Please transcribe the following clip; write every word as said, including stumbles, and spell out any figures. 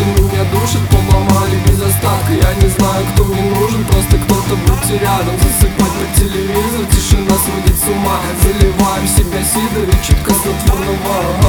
меня душат, поломали без остатка. Я не знаю, кто мне нужен, просто кто-то будьте рядом. Засыпать по телевизор, тишина сводит с ума. Заливаю в себя сидор и чутка снотворного.